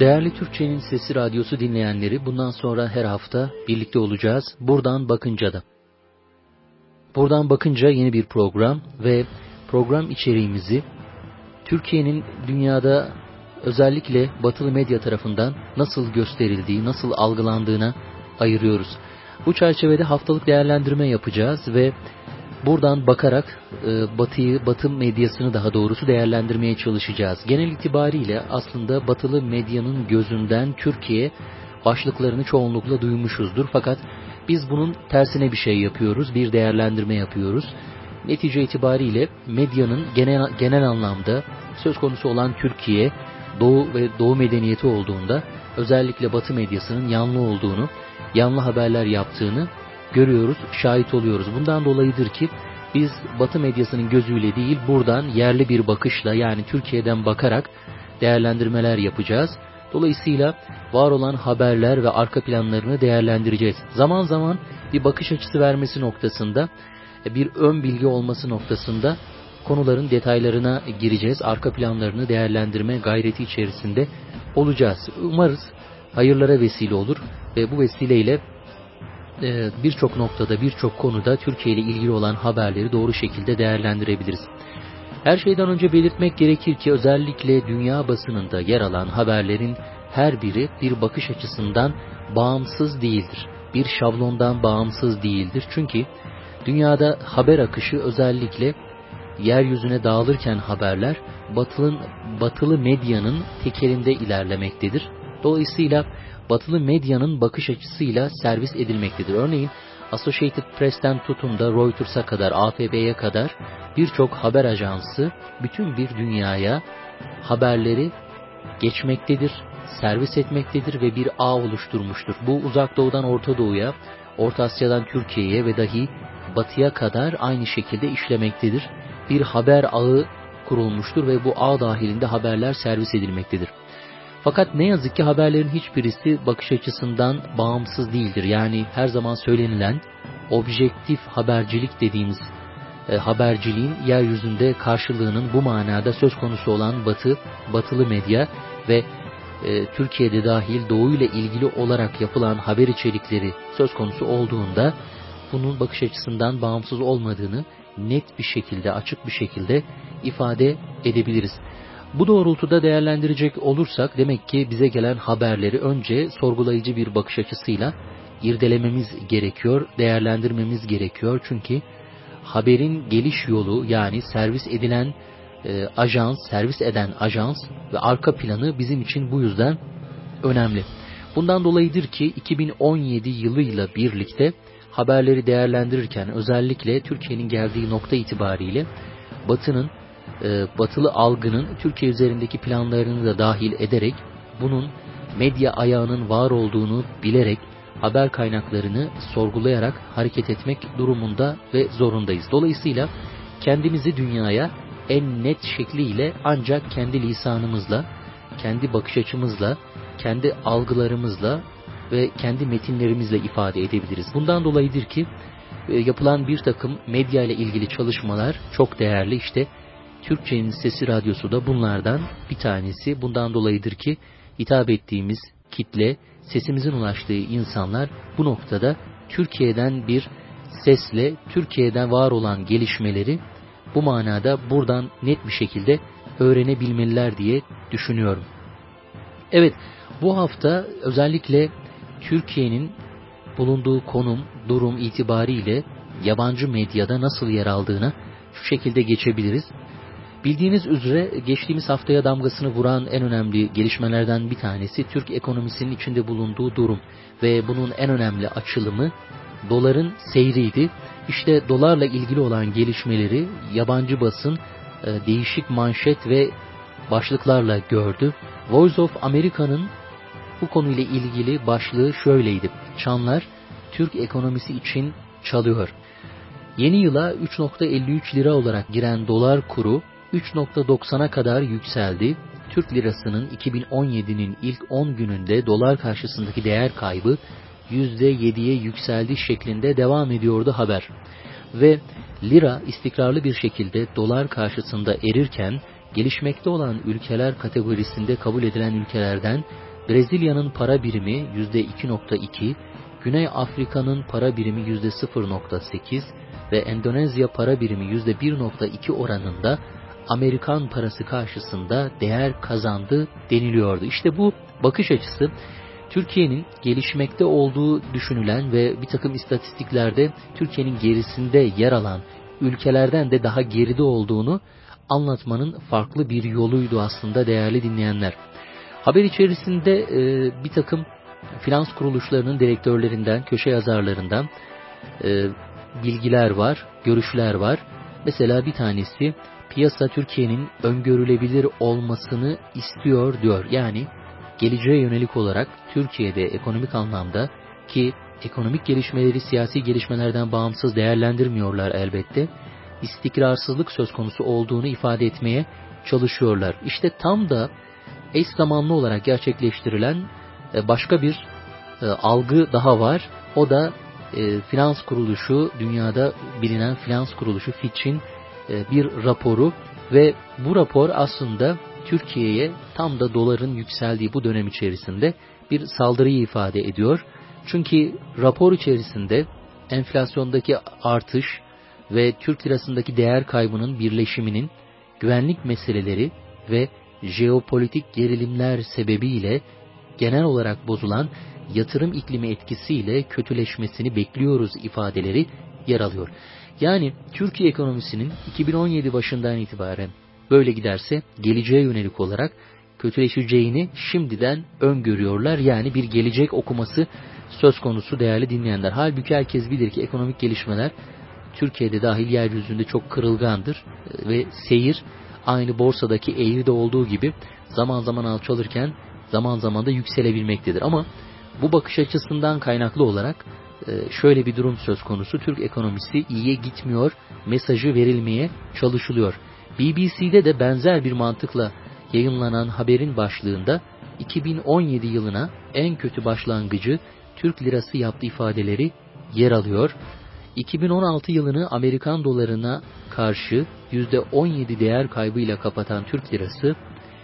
Değerli Türkçenin Sesi Radyosu dinleyenleri, bundan sonra her hafta birlikte olacağız. Buradan Bakınca'da. Buradan Bakınca yeni bir program ve program içeriğimizi Türkiye'nin dünyada özellikle batılı medya tarafından nasıl gösterildiği, nasıl algılandığına ayırıyoruz. Bu çerçevede haftalık değerlendirme yapacağız ve buradan bakarak Batı medyasını daha doğrusu değerlendirmeye çalışacağız. Genel itibariyle aslında batılı medyanın gözünden Türkiye başlıklarını çoğunlukla duymuşuzdur. Fakat biz bunun tersine bir şey yapıyoruz, bir değerlendirme yapıyoruz. Netice itibariyle medyanın genel anlamda söz konusu olan Türkiye, Doğu ve Doğu medeniyeti olduğunda özellikle Batı medyasının yanlı olduğunu, yanlı haberler yaptığını görüyoruz, şahit oluyoruz. Bundan dolayıdır ki biz Batı medyasının gözüyle değil, buradan yerli bir bakışla, yani Türkiye'den bakarak değerlendirmeler yapacağız. Dolayısıyla var olan haberler ve arka planlarını değerlendireceğiz. Zaman zaman bir bakış açısı vermesi noktasında, bir ön bilgi olması noktasında konuların detaylarına gireceğiz. Arka planlarını değerlendirme gayreti içerisinde olacağız. Umarız hayırlara vesile olur ve bu vesileyle birçok noktada, birçok konuda Türkiye ile ilgili olan haberleri doğru şekilde değerlendirebiliriz. Her şeyden önce belirtmek gerekir ki özellikle dünya basınında yer alan haberlerin her biri bir bakış açısından bağımsız değildir. Bir şablondan bağımsız değildir. Çünkü dünyada haber akışı özellikle yeryüzüne dağılırken haberler batılı medyanın tekelinde ilerlemektedir. Dolayısıyla batılı medyanın bakış açısıyla servis edilmektedir. Örneğin Associated Press'ten tutun da Reuters'a kadar, AFP'ye kadar birçok haber ajansı bütün bir dünyaya haberleri geçmektedir, servis etmektedir ve bir ağ oluşturmuştur. Bu Uzak Doğu'dan Orta Doğu'ya, Orta Asya'dan Türkiye'ye ve dahi Batı'ya kadar aynı şekilde işlemektedir. Bir haber ağı kurulmuştur ve bu ağ dahilinde haberler servis edilmektedir. Fakat ne yazık ki haberlerin hiçbirisi bakış açısından bağımsız değildir. Yani her zaman söylenilen objektif habercilik dediğimiz haberciliğin yeryüzünde karşılığının bu manada söz konusu olan batılı medya ve Türkiye'de dahil Doğu ile ilgili olarak yapılan haber içerikleri söz konusu olduğunda bunun bakış açısından bağımsız olmadığını net bir şekilde, açık bir şekilde ifade edebiliriz. Bu doğrultuda değerlendirecek olursak demek ki bize gelen haberleri önce sorgulayıcı bir bakış açısıyla irdelememiz gerekiyor, değerlendirmemiz gerekiyor. Çünkü haberin geliş yolu, yani servis eden ajans ve arka planı bizim için bu yüzden önemli. Bundan dolayıdır ki 2017 yılıyla birlikte haberleri değerlendirirken özellikle Türkiye'nin geldiği nokta itibariyle batılı algının Türkiye üzerindeki planlarını da dahil ederek, bunun medya ayağının var olduğunu bilerek haber kaynaklarını sorgulayarak hareket etmek durumunda ve zorundayız. Dolayısıyla kendimizi dünyaya en net şekliyle ancak kendi lisanımızla, kendi bakış açımızla, kendi algılarımızla ve kendi metinlerimizle ifade edebiliriz. Bundan dolayıdır ki yapılan bir takım medya ile ilgili çalışmalar çok değerli. İşte Türkçenin Sesi Radyosu da bunlardan bir tanesi. Bundan dolayıdır ki hitap ettiğimiz kitle, sesimizin ulaştığı insanlar bu noktada Türkiye'den bir sesle, Türkiye'den var olan gelişmeleri bu manada buradan net bir şekilde öğrenebilmeliler diye düşünüyorum. Evet, bu hafta özellikle Türkiye'nin bulunduğu durum itibariyle yabancı medyada nasıl yer aldığına şu şekilde geçebiliriz. Bildiğiniz üzere geçtiğimiz haftaya damgasını vuran en önemli gelişmelerden bir tanesi Türk ekonomisinin içinde bulunduğu durum ve bunun en önemli açılımı doların seyriydi. İşte dolarla ilgili olan gelişmeleri yabancı basın değişik manşet ve başlıklarla gördü. Voice of America'nın bu konuyla ilgili başlığı şöyleydi: Çanlar Türk ekonomisi için çalıyor. Yeni yıla 3.53 lira olarak giren dolar kuru 3.90'a kadar yükseldi. Türk lirasının 2017'nin ilk 10 gününde dolar karşısındaki değer kaybı %7'ye yükseldi şeklinde devam ediyordu haber. Ve lira istikrarlı bir şekilde dolar karşısında erirken gelişmekte olan ülkeler kategorisinde kabul edilen ülkelerden Brezilya'nın para birimi %2,2, Güney Afrika'nın para birimi %0,8 ve Endonezya para birimi %1,2 oranında Amerikan parası karşısında değer kazandı deniliyordu. İşte bu bakış açısı Türkiye'nin gelişmekte olduğu düşünülen ve bir takım istatistiklerde Türkiye'nin gerisinde yer alan ülkelerden de daha geride olduğunu anlatmanın farklı bir yoluydu aslında değerli dinleyenler. Haber içerisinde bir takım finans kuruluşlarının direktörlerinden, köşe yazarlarından bilgiler var, görüşler var. Mesela bir tanesi piyasa Türkiye'nin öngörülebilir olmasını istiyor diyor. Yani geleceğe yönelik olarak Türkiye'de ekonomik anlamda ki ekonomik gelişmeleri siyasi gelişmelerden bağımsız değerlendirmiyorlar elbette. İstikrarsızlık söz konusu olduğunu ifade etmeye çalışıyorlar. İşte tam da eş zamanlı olarak gerçekleştirilen başka bir algı daha var. O da finans kuruluşu, dünyada bilinen finans kuruluşu Fitch'in bir raporu ve bu rapor aslında Türkiye'ye tam da doların yükseldiği bu dönem içerisinde bir saldırıyı ifade ediyor. Çünkü rapor içerisinde enflasyondaki artış ve Türk lirasındaki değer kaybının birleşiminin güvenlik meseleleri ve jeopolitik gerilimler sebebiyle genel olarak bozulan yatırım iklimi etkisiyle kötüleşmesini bekliyoruz ifadeleri yer alıyor. Yani Türkiye ekonomisinin 2017 başından itibaren böyle giderse geleceğe yönelik olarak kötüleşeceğini şimdiden öngörüyorlar. Yani bir gelecek okuması söz konusu değerli dinleyenler. Halbuki herkes bilir ki ekonomik gelişmeler Türkiye'de dahil yeryüzünde çok kırılgandır ve seyir aynı borsadaki eğride olduğu gibi zaman zaman alçalırken zaman zaman da yükselebilmektedir. Ama bu bakış açısından kaynaklı olarak şöyle bir durum söz konusu. Türk ekonomisi iyiye gitmiyor mesajı verilmeye çalışılıyor. BBC'de de benzer bir mantıkla yayınlanan haberin başlığında 2017 yılına en kötü başlangıcı Türk lirası yaptı ifadeleri yer alıyor. 2016 yılını Amerikan dolarına karşı %17 değer kaybıyla kapatan Türk lirası,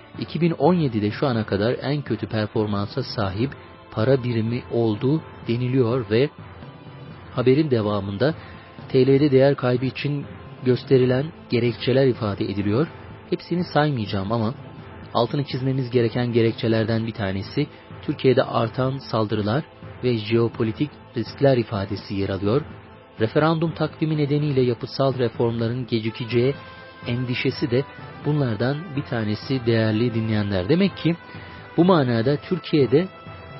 2017'de şu ana kadar en kötü performansa sahip para birimi olduğu deniliyor ve haberin devamında TL'de değer kaybı için gösterilen gerekçeler ifade ediliyor. Hepsini saymayacağım ama altını çizmemiz gereken gerekçelerden bir tanesi Türkiye'de artan saldırılar ve jeopolitik riskler ifadesi yer alıyor. Referandum takvimi nedeniyle yapısal reformların gecikeceği endişesi de bunlardan bir tanesi değerli dinleyenler. Demek ki bu manada Türkiye'de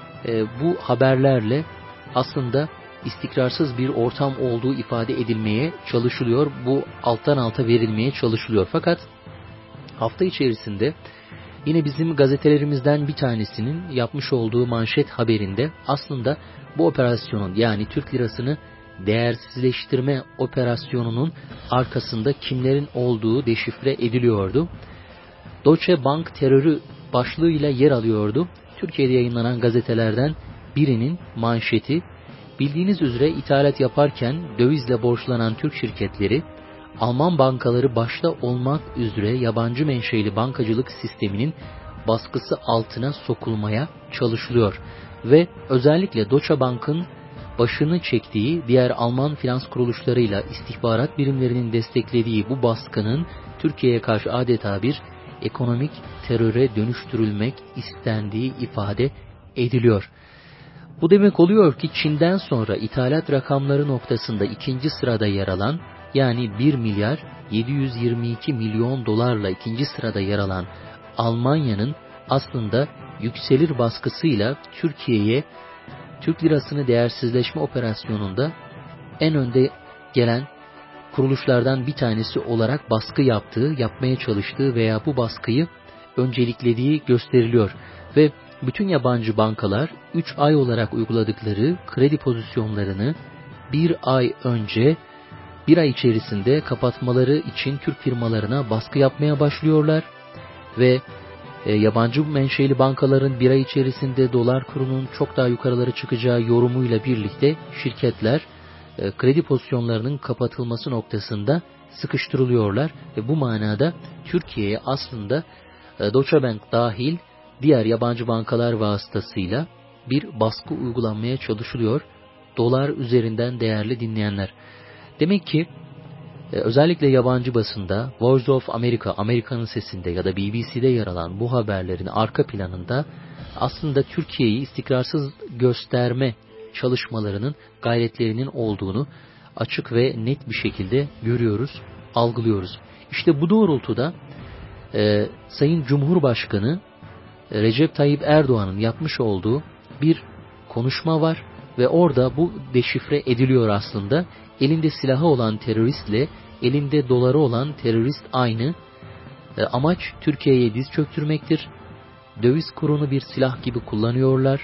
bu haberlerle aslında istikrarsız bir ortam olduğu ifade edilmeye çalışılıyor. Bu alttan alta verilmeye çalışılıyor. Fakat hafta içerisinde yine bizim gazetelerimizden bir tanesinin yapmış olduğu manşet haberinde aslında bu operasyonun yani Türk lirasını değersizleştirme operasyonunun arkasında kimlerin olduğu deşifre ediliyordu. Deutsche Bank terörü başlığıyla yer alıyordu. Türkiye'de yayınlanan gazetelerden birinin manşeti, bildiğiniz üzere ithalat yaparken dövizle borçlanan Türk şirketleri, Alman bankaları başta olmak üzere yabancı menşeli bankacılık sisteminin baskısı altına sokulmaya çalışılıyor. Ve özellikle Deutsche Bank'ın başını çektiği diğer Alman finans kuruluşlarıyla istihbarat birimlerinin desteklediği bu baskının Türkiye'ye karşı adeta bir ekonomik teröre dönüştürülmek istendiği ifade ediliyor. Bu demek oluyor ki Çin'den sonra ithalat rakamları noktasında ikinci sırada yer alan yani 1 milyar 722 milyon dolarla ikinci sırada yer alan Almanya'nın aslında yükselir baskısıyla Türkiye'ye Türk lirasını değersizleşme operasyonunda en önde gelen kuruluşlardan bir tanesi olarak baskı yaptığı, yapmaya çalıştığı veya bu baskıyı önceliklediği gösteriliyor. Ve bütün yabancı bankalar 3 ay olarak uyguladıkları kredi pozisyonlarını bir ay önce, bir ay içerisinde kapatmaları için Türk firmalarına baskı yapmaya başlıyorlar. Ve yabancı menşeli bankaların bir ay içerisinde dolar kurunun çok daha yukarılara çıkacağı yorumuyla birlikte şirketler kredi pozisyonlarının kapatılması noktasında sıkıştırılıyorlar ve bu manada Türkiye'ye aslında Deutsche Bank dahil diğer yabancı bankalar vasıtasıyla bir baskı uygulanmaya çalışılıyor dolar üzerinden değerli dinleyenler. Demek ki özellikle yabancı basında Voice of America, Amerika'nın sesinde ya da BBC'de yer alan bu haberlerin arka planında aslında Türkiye'yi istikrarsız gösterme çalışmalarının, gayretlerinin olduğunu açık ve net bir şekilde görüyoruz, algılıyoruz. İşte bu doğrultuda Sayın Cumhurbaşkanı Recep Tayyip Erdoğan'ın yapmış olduğu bir konuşma var ve orada bu deşifre ediliyor aslında. Elinde silahı olan teröristle elinde doları olan terörist aynı. Amaç Türkiye'ye diz çöktürmektir. Döviz kurunu bir silah gibi kullanıyorlar.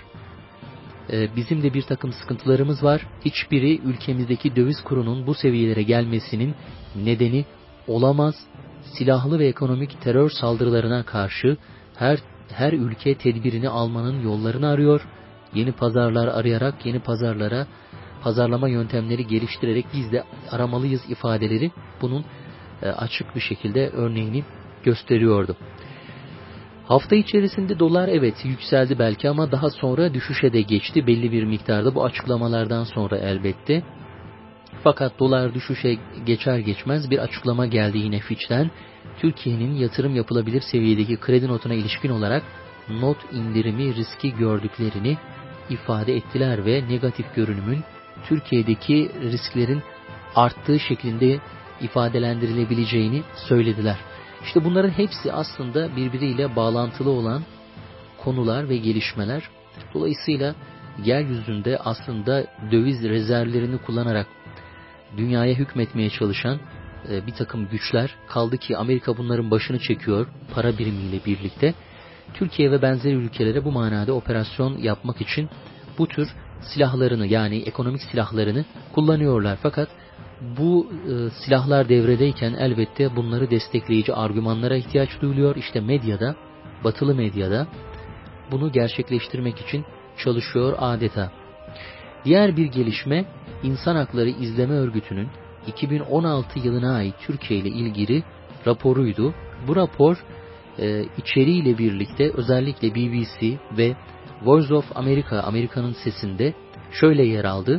Bizim de bir takım sıkıntılarımız var. Hiçbiri ülkemizdeki döviz kurunun bu seviyelere gelmesinin nedeni olamaz. Silahlı ve ekonomik terör saldırılarına karşı her ülke tedbirini almanın yollarını arıyor. Yeni pazarlar arayarak, yeni pazarlara pazarlama yöntemleri geliştirerek biz de aramalıyız ifadeleri bunun açık bir şekilde örneğini gösteriyordu. Hafta içerisinde dolar evet yükseldi belki ama daha sonra düşüşe de geçti belli bir miktarda bu açıklamalardan sonra elbette. Fakat dolar düşüşe geçer geçmez bir açıklama geldi yine Fitch'ten. Türkiye'nin yatırım yapılabilir seviyedeki kredi notuna ilişkin olarak not indirimi riski gördüklerini ifade ettiler ve negatif görünümün Türkiye'deki risklerin arttığı şeklinde ifadelendirilebileceğini söylediler. İşte bunların hepsi aslında birbiriyle bağlantılı olan konular ve gelişmeler. Dolayısıyla yeryüzünde aslında döviz rezervlerini kullanarak dünyaya hükmetmeye çalışan bir takım güçler kaldı ki Amerika bunların başını çekiyor para birimiyle birlikte. Türkiye ve benzeri ülkelere bu manada operasyon yapmak için bu tür silahlarını yani ekonomik silahlarını kullanıyorlar. Fakat bu silahlar devredeyken elbette bunları destekleyici argümanlara ihtiyaç duyuluyor. İşte medyada, batılı medyada bunu gerçekleştirmek için çalışıyor adeta. Diğer bir gelişme İnsan Hakları İzleme Örgütü'nün 2016 yılına ait Türkiye ile ilgili raporuydu. Bu rapor içeriğiyle birlikte özellikle BBC ve Voice of America, Amerika'nın sesinde şöyle yer aldı.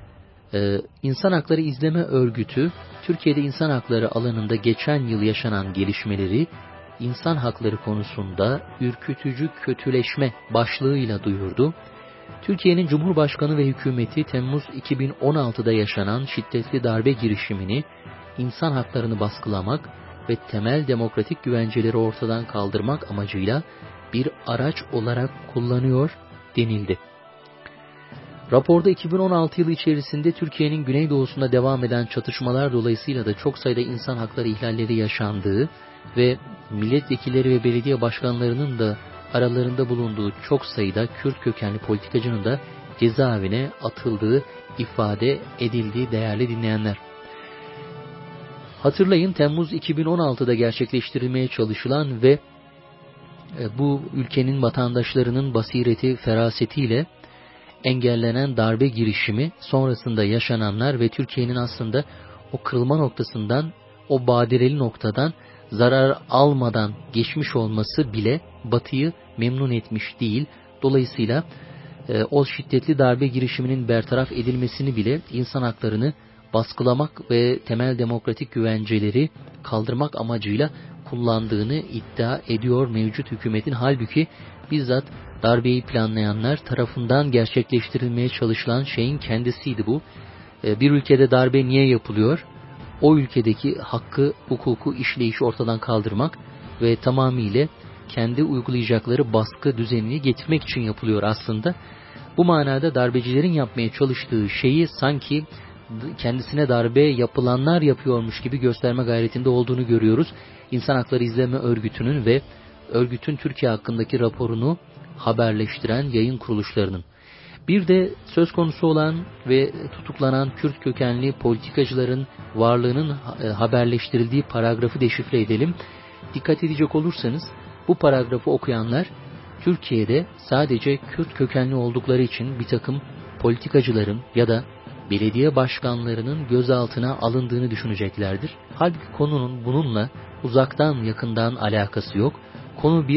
İnsan Hakları İzleme Örgütü, Türkiye'de insan hakları alanında geçen yıl yaşanan gelişmeleri insan hakları konusunda ürkütücü kötüleşme başlığıyla duyurdu. Türkiye'nin Cumhurbaşkanı ve hükümeti Temmuz 2016'da yaşanan şiddetli darbe girişimini, insan haklarını baskılamak ve temel demokratik güvenceleri ortadan kaldırmak amacıyla bir araç olarak kullanıyor denildi. Raporda 2016 yılı içerisinde Türkiye'nin güneydoğusunda devam eden çatışmalar dolayısıyla da çok sayıda insan hakları ihlalleri yaşandığı ve milletvekilleri ve belediye başkanlarının da aralarında bulunduğu çok sayıda Kürt kökenli politikacının da cezaevine atıldığı ifade edildiği değerli dinleyenler. Hatırlayın Temmuz 2016'da gerçekleştirilmeye çalışılan ve bu ülkenin vatandaşlarının basireti, ferasetiyle engellenen darbe girişimi sonrasında yaşananlar ve Türkiye'nin aslında o kırılma noktasından, o badireli noktadan zarar almadan geçmiş olması bile Batı'yı memnun etmiş değil. Dolayısıyla o şiddetli darbe girişiminin bertaraf edilmesini bile insan haklarını baskılamak ve temel demokratik güvenceleri kaldırmak amacıyla kullandığını iddia ediyor mevcut hükümetin. Halbuki bizzat darbeyi planlayanlar tarafından gerçekleştirilmeye çalışılan şeyin kendisiydi bu. Bir ülkede darbe niye yapılıyor? O ülkedeki hakkı, hukuku, işleyişi ortadan kaldırmak ve tamamıyla kendi uygulayacakları baskı düzenini getirmek için yapılıyor aslında. Bu manada darbecilerin yapmaya çalıştığı şeyi sanki kendisine darbe yapılanlar yapıyormuş gibi gösterme gayretinde olduğunu görüyoruz. İnsan Hakları İzleme Örgütü'nün ve örgütün Türkiye hakkındaki raporunu haberleştiren yayın kuruluşlarının. Bir de söz konusu olan ve tutuklanan Kürt kökenli politikacıların varlığının haberleştirildiği paragrafı deşifre edelim. Dikkat edecek olursanız bu paragrafı okuyanlar Türkiye'de sadece Kürt kökenli oldukları için bir takım politikacıların ya da belediye başkanlarının gözaltına alındığını düşüneceklerdir. Halbuki konunun bununla uzaktan yakından alakası yok. Konu bir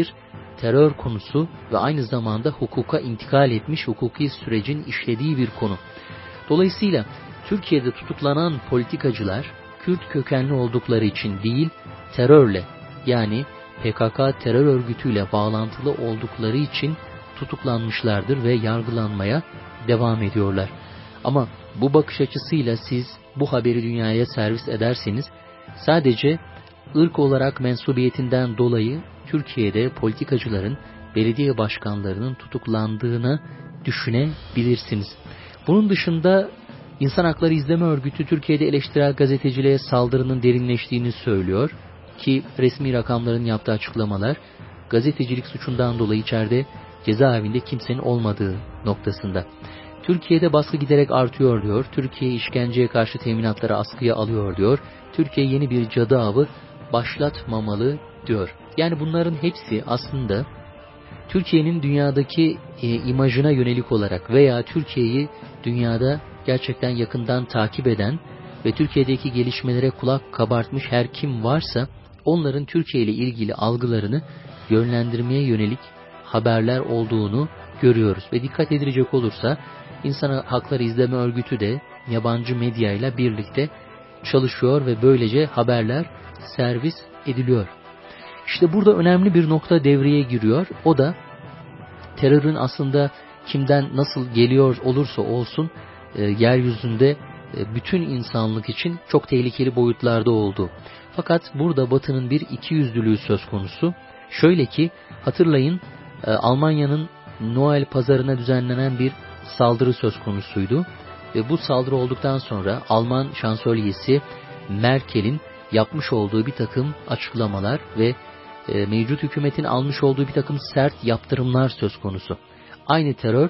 terör konusu ve aynı zamanda hukuka intikal etmiş hukuki sürecin işlediği bir konu. Dolayısıyla Türkiye'de tutuklanan politikacılar Kürt kökenli oldukları için değil, terörle yani PKK terör örgütüyle bağlantılı oldukları için tutuklanmışlardır ve yargılanmaya devam ediyorlar. Ama bu bakış açısıyla siz bu haberi dünyaya servis ederseniz sadece ırk olarak mensubiyetinden dolayı Türkiye'de politikacıların, belediye başkanlarının tutuklandığını düşünebilirsiniz. Bunun dışında İnsan Hakları İzleme Örgütü Türkiye'de eleştirel gazeteciliğe saldırının derinleştiğini söylüyor ki resmi rakamların yaptığı açıklamalar gazetecilik suçundan dolayı içeride cezaevinde kimsenin olmadığı noktasında. Türkiye'de baskı giderek artıyor diyor. Türkiye işkenceye karşı teminatları askıya alıyor diyor. Türkiye yeni bir cadı avı başlatmamalı diyor. Yani bunların hepsi aslında Türkiye'nin dünyadaki imajına yönelik olarak veya Türkiye'yi dünyada gerçekten yakından takip eden ve Türkiye'deki gelişmelere kulak kabartmış her kim varsa onların Türkiye ile ilgili algılarını yönlendirmeye yönelik haberler olduğunu görüyoruz. Ve dikkat edilecek olursa İnsan Hakları İzleme Örgütü de yabancı medyayla birlikte çalışıyor ve böylece haberler servis ediliyor. İşte burada önemli bir nokta devreye giriyor. O da terörün aslında kimden nasıl geliyor olursa olsun yeryüzünde bütün insanlık için çok tehlikeli boyutlarda olduğu. Fakat burada Batı'nın bir ikiyüzlülüğü söz konusu. Şöyle ki hatırlayın Almanya'nın Noel pazarına düzenlenen bir saldırı söz konusuydu. Ve bu saldırı olduktan sonra Alman şansölyesi Merkel'in yapmış olduğu bir takım açıklamalar ve mevcut hükümetin almış olduğu bir takım sert yaptırımlar söz konusu. Aynı terör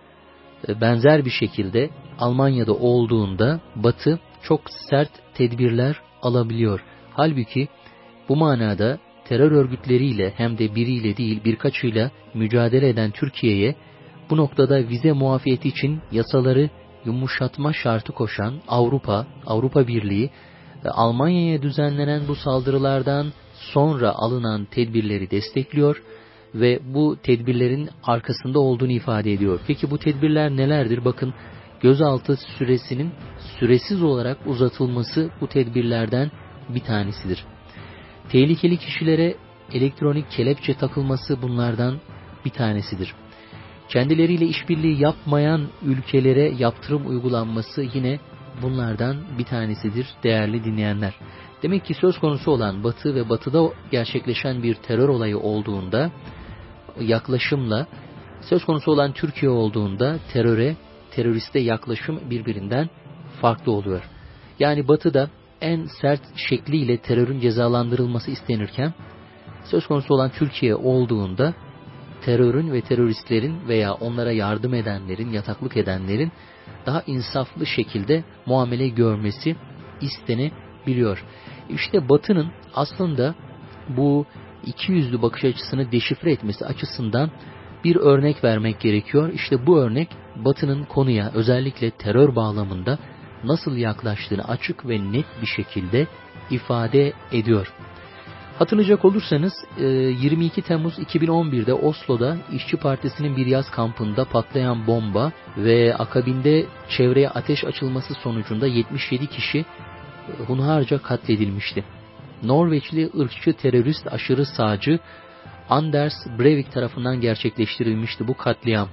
benzer bir şekilde Almanya'da olduğunda Batı çok sert tedbirler alabiliyor. Halbuki bu manada terör örgütleriyle hem de biriyle değil birkaçıyla mücadele eden Türkiye'ye bu noktada vize muafiyeti için yasaları yumuşatma şartı koşan Avrupa Birliği Almanya'ya düzenlenen bu saldırılardan sonra alınan tedbirleri destekliyor ve bu tedbirlerin arkasında olduğunu ifade ediyor. Peki bu tedbirler nelerdir? Bakın gözaltı süresinin süresiz olarak uzatılması bu tedbirlerden bir tanesidir. Tehlikeli kişilere elektronik kelepçe takılması bunlardan bir tanesidir. Kendileriyle işbirliği yapmayan ülkelere yaptırım uygulanması yine bunlardan bir tanesidir değerli dinleyenler. Demek ki söz konusu olan Batı ve Batı'da gerçekleşen bir terör olayı olduğunda yaklaşımla söz konusu olan Türkiye olduğunda teröriste yaklaşım birbirinden farklı oluyor. Yani Batı'da en sert şekliyle terörün cezalandırılması istenirken söz konusu olan Türkiye olduğunda terörün ve teröristlerin veya onlara yardım edenlerin, yataklık edenlerin daha insaflı şekilde muamele görmesi istenebiliyor. İşte Batı'nın aslında bu ikiyüzlü bakış açısını deşifre etmesi açısından bir örnek vermek gerekiyor. İşte bu örnek Batı'nın konuya özellikle terör bağlamında nasıl yaklaştığını açık ve net bir şekilde ifade ediyor. Hatırlayacak olursanız 22 Temmuz 2011'de Oslo'da İşçi Partisi'nin bir yaz kampında patlayan bomba ve akabinde çevreye ateş açılması sonucunda 77 kişi hunharca katledilmişti. Norveçli ırkçı terörist aşırı sağcı Anders Breivik tarafından gerçekleştirilmişti bu katliam.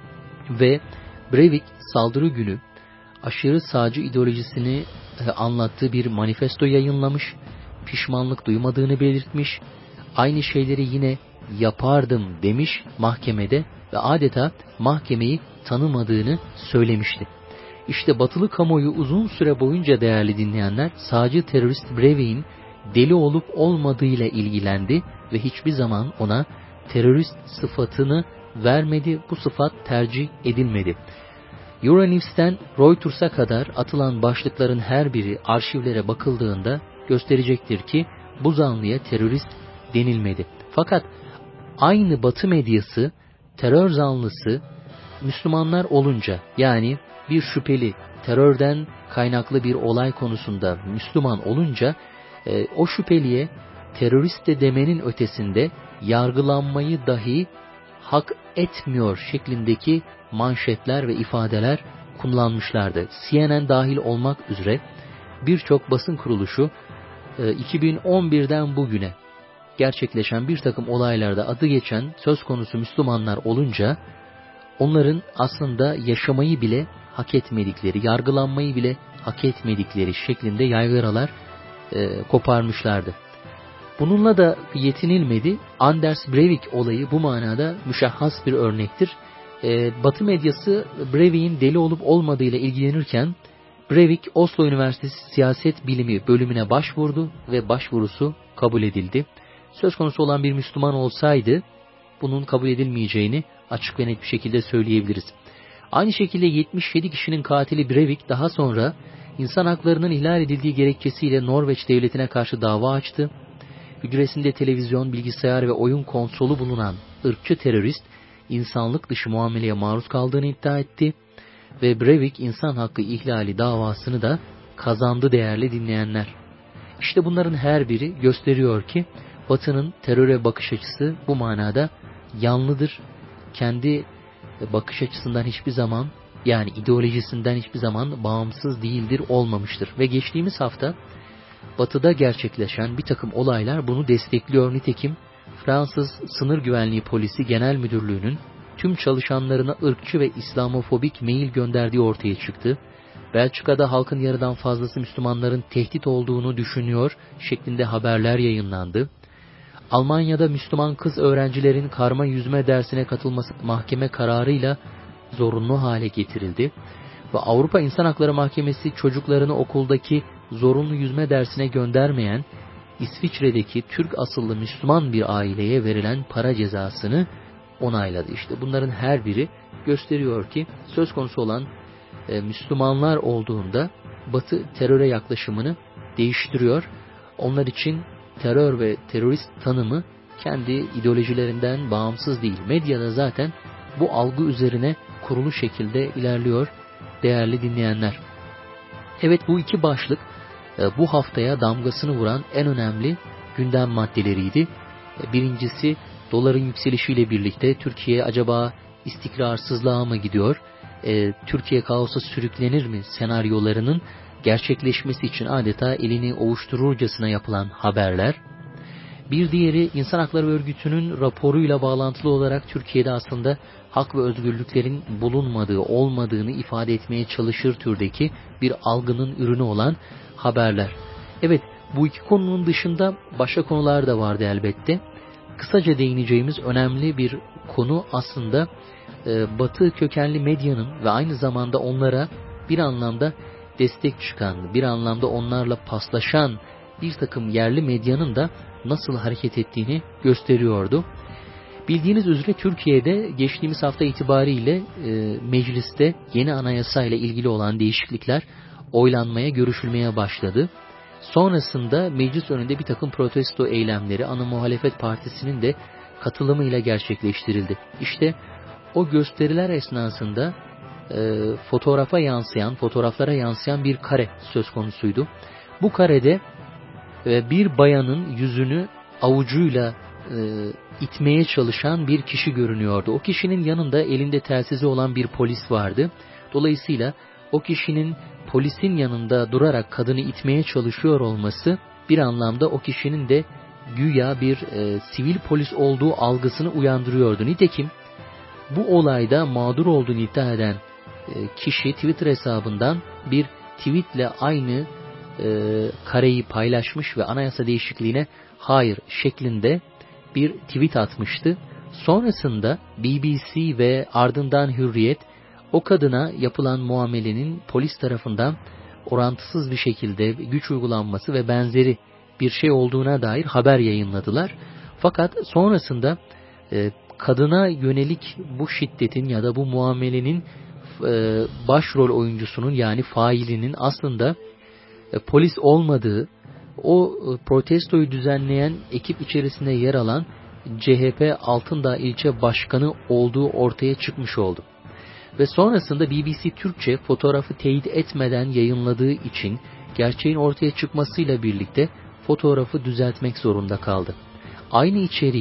Ve Breivik saldırı günü aşırı sağcı ideolojisini anlattığı bir manifesto yayınlamış, pişmanlık duymadığını belirtmiş, aynı şeyleri yine yapardım demiş mahkemede ve adeta mahkemeyi tanımadığını söylemişti. İşte batılı kamuoyu uzun süre boyunca değerli dinleyenler sağcı terörist Breivik'in deli olup olmadığıyla ilgilendi ve hiçbir zaman ona terörist sıfatını vermedi, bu sıfat tercih edilmedi. Euronews'ten Reuters'a kadar atılan başlıkların her biri arşivlere bakıldığında gösterecektir ki bu zanlıya terörist denilmedi. Fakat aynı Batı medyası terör zanlısı Müslümanlar olunca, yani bir şüpheli terörden kaynaklı bir olay konusunda Müslüman olunca o şüpheliye terörist de demenin ötesinde yargılanmayı dahi hak etmiyor şeklindeki manşetler ve ifadeler kullanmışlardı. CNN dahil olmak üzere birçok basın kuruluşu 2011'den bugüne gerçekleşen bir takım olaylarda adı geçen söz konusu Müslümanlar olunca onların aslında yaşamayı bile hak etmedikleri, yargılanmayı bile hak etmedikleri şeklinde yaygaralar koparmışlardı. Bununla da yetinilmedi. Anders Breivik olayı bu manada müşahhas bir örnektir. Batı medyası Breivik'in deli olup olmadığıyla ilgilenirken Breivik Oslo Üniversitesi Siyaset Bilimi bölümüne başvurdu ve başvurusu kabul edildi. Söz konusu olan bir Müslüman olsaydı bunun kabul edilmeyeceğini açık ve net bir şekilde söyleyebiliriz. Aynı şekilde 77 kişinin katili Breivik daha sonra insan haklarının ihlal edildiği gerekçesiyle Norveç devletine karşı dava açtı. Hücresinde televizyon, bilgisayar ve oyun konsolu bulunan ırkçı terörist insanlık dışı muameleye maruz kaldığını iddia etti ve Breivik insan hakkı ihlali davasını da kazandı değerli dinleyenler. İşte bunların her biri gösteriyor ki Batı'nın teröre bakış açısı bu manada yanlıdır. Kendi bakış açısından hiçbir zaman, yani ideolojisinden hiçbir zaman bağımsız değildir, olmamıştır. Ve geçtiğimiz hafta Batı'da gerçekleşen bir takım olaylar bunu destekliyor. Nitekim Fransız Sınır Güvenliği Polisi Genel Müdürlüğü'nün tüm çalışanlarına ırkçı ve İslamofobik mail gönderdiği ortaya çıktı. Belçika'da halkın yarıdan fazlası Müslümanların tehdit olduğunu düşünüyor şeklinde haberler yayınlandı. Almanya'da Müslüman kız öğrencilerin karma yüzme dersine katılması mahkeme kararıyla zorunlu hale getirildi. Ve Avrupa İnsan Hakları Mahkemesi çocuklarını okuldaki zorunlu yüzme dersine göndermeyen İsviçre'deki Türk asıllı Müslüman bir aileye verilen para cezasını onayladı. İşte bunların her biri gösteriyor ki söz konusu olan Müslümanlar olduğunda Batı teröre yaklaşımını değiştiriyor. Onlar için terör ve terörist tanımı kendi ideolojilerinden bağımsız değil. Medyada zaten bu algı üzerine kurulu şekilde ilerliyor değerli dinleyenler. Evet, bu iki başlık bu haftaya damgasını vuran en önemli gündem maddeleriydi. Birincisi, doların yükselişiyle birlikte Türkiye acaba istikrarsızlığa mı gidiyor? Türkiye kaosa sürüklenir mi senaryolarının gerçekleşmesi için adeta elini ovuştururcasına yapılan haberler. Bir diğeri, İnsan Hakları Örgütü'nün raporuyla bağlantılı olarak Türkiye'de aslında hak ve özgürlüklerin bulunmadığı, olmadığını ifade etmeye çalışır türdeki bir algının ürünü olan haberler. Evet, bu iki konunun dışında başka konular da vardı elbette. Kısaca değineceğimiz önemli bir konu aslında Batı kökenli medyanın ve aynı zamanda onlara bir anlamda destek çıkan, bir anlamda onlarla paslaşan bir takım yerli medyanın da nasıl hareket ettiğini gösteriyordu. Bildiğiniz üzere Türkiye'de geçtiğimiz hafta itibariyle mecliste yeni anayasa ile ilgili olan değişiklikler oylanmaya, görüşülmeye başladı. Sonrasında meclis önünde bir takım protesto eylemleri ana muhalefet partisinin de katılımıyla gerçekleştirildi. İşte o gösteriler esnasında fotoğraflara yansıyan bir kare söz konusuydu. Bu karede bir bayanın yüzünü avucuyla itmeye çalışan bir kişi görünüyordu. O kişinin yanında elinde telsizi olan bir polis vardı. Dolayısıyla o kişinin polisin yanında durarak kadını itmeye çalışıyor olması bir anlamda o kişinin de güya bir sivil polis olduğu algısını uyandırıyordu. Nitekim bu olayda mağdur olduğunu iddia eden kişi Twitter hesabından bir tweetle aynı kareyi paylaşmış ve anayasa değişikliğine hayır şeklinde bir tweet atmıştı. Sonrasında BBC ve ardından Hürriyet o kadına yapılan muamelenin polis tarafından orantısız bir şekilde güç uygulanması ve benzeri bir şey olduğuna dair haber yayınladılar. Fakat sonrasında kadına yönelik bu şiddetin ya da bu muamelenin başrol oyuncusunun, yani failinin aslında polis olmadığı, o protestoyu düzenleyen ekip içerisinde yer alan CHP Altındağ ilçe başkanı olduğu ortaya çıkmış oldu. Ve sonrasında BBC Türkçe fotoğrafı teyit etmeden yayınladığı için gerçeğin ortaya çıkmasıyla birlikte fotoğrafı düzeltmek zorunda kaldı. Aynı içeriği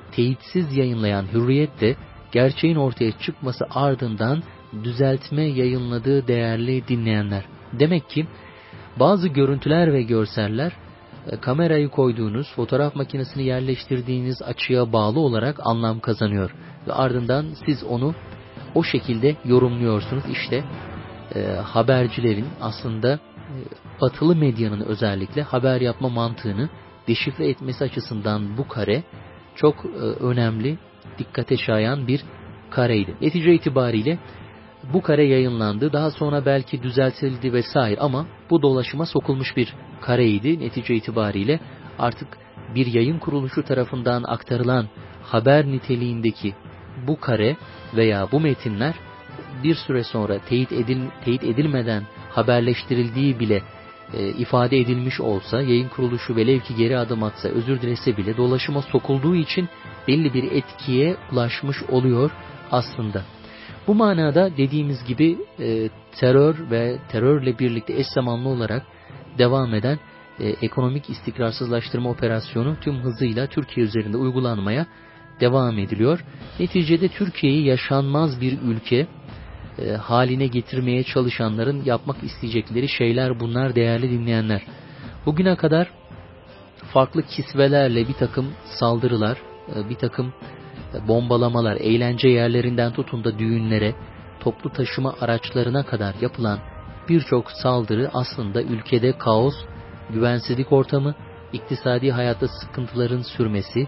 teyitsiz yayınlayan Hürriyet de gerçeğin ortaya çıkması ardından düzeltme yayınladığı değerli dinleyenler. Demek ki bazı görüntüler ve görseller kamerayı koyduğunuz, fotoğraf makinesini yerleştirdiğiniz açıya bağlı olarak anlam kazanıyor. Ve ardından siz onu o şekilde yorumluyorsunuz. İşte habercilerin aslında batılı medyanın özellikle haber yapma mantığını deşifre etmesi açısından bu kare çok önemli, dikkate şayan bir kareydi. Netice itibariyle bu kare yayınlandı. Daha sonra belki düzeltildi vesaire ama bu dolaşıma sokulmuş bir kareydi. Netice itibariyle artık bir yayın kuruluşu tarafından aktarılan haber niteliğindeki bu kare veya bu metinler bir süre sonra teyit edilmeden haberleştirildiği bile ifade edilmiş olsa, yayın kuruluşu velev ki geri adım atsa, özür dilese bile dolaşıma sokulduğu için belli bir etkiye ulaşmış oluyor aslında. Bu manada dediğimiz gibi terör ve terörle birlikte eş zamanlı olarak devam eden ekonomik istikrarsızlaştırma operasyonu tüm hızıyla Türkiye üzerinde uygulanmaya devam ediliyor. Neticede Türkiye'yi yaşanmaz bir ülke haline getirmeye çalışanların yapmak isteyecekleri şeyler bunlar değerli dinleyenler. Bugüne kadar farklı kisvelerle bir takım saldırılar, bir takım bombalamalar, eğlence yerlerinden tutun da düğünlere, toplu taşıma araçlarına kadar yapılan birçok saldırı aslında ülkede kaos, güvensizlik ortamı, iktisadi hayatta sıkıntıların sürmesi,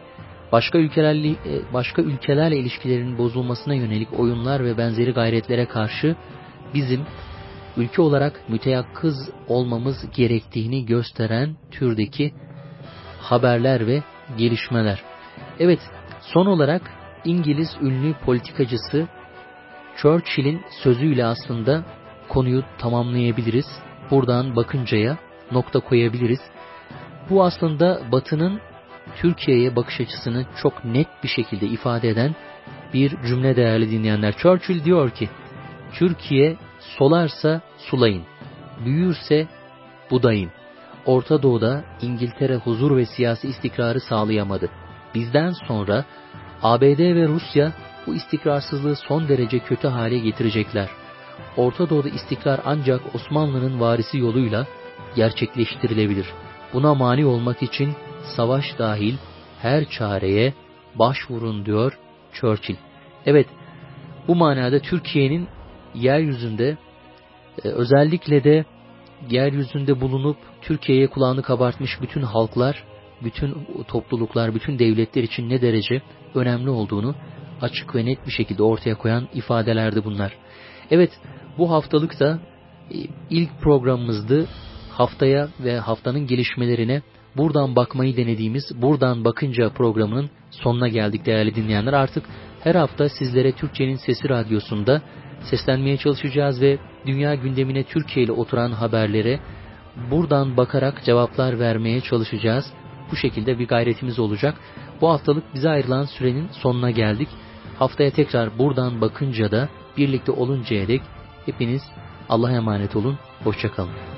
başka ülkelerle ilişkilerin bozulmasına yönelik oyunlar ve benzeri gayretlere karşı bizim ülke olarak müteyakkız olmamız gerektiğini gösteren türdeki haberler ve gelişmeler. Evet, son olarak İngiliz ünlü politikacısı Churchill'in sözüyle aslında konuyu tamamlayabiliriz. Buradan bakıncaya nokta koyabiliriz. Bu aslında Batı'nın Türkiye'ye bakış açısını çok net bir şekilde ifade eden bir cümle değerli dinleyenler. Churchill diyor ki, Türkiye solarsa sulayın, büyürse budayın. Orta Doğu'da İngiltere huzur ve siyasi istikrarı sağlayamadı. Bizden sonra ABD ve Rusya bu istikrarsızlığı son derece kötü hale getirecekler. Orta Doğu'da istikrar ancak Osmanlı'nın varisi yoluyla gerçekleştirilebilir. Buna mani olmak için savaş dahil her çareye başvurun diyor Churchill. Evet, bu manada Türkiye'nin yeryüzünde özellikle de yeryüzünde bulunup Türkiye'ye kulağını kabartmış bütün halklar, bütün topluluklar, bütün devletler için ne derece önemli olduğunu açık ve net bir şekilde ortaya koyan ifadelerdi bunlar. Evet, bu haftalık da ilk programımızdı. Haftaya ve haftanın gelişmelerine buradan bakmayı denediğimiz Buradan Bakınca programının sonuna geldik değerli dinleyenler. Artık her hafta sizlere Türkçenin Sesi Radyosu'nda seslenmeye çalışacağız ve dünya gündemine Türkiye ile oturan haberlere buradan bakarak cevaplar vermeye çalışacağız. Bu şekilde bir gayretimiz olacak. Bu haftalık bize ayrılan sürenin sonuna geldik. Haftaya tekrar Buradan Bakınca da birlikte oluncaya dek hepiniz Allah'a emanet olun. Hoşça kalın.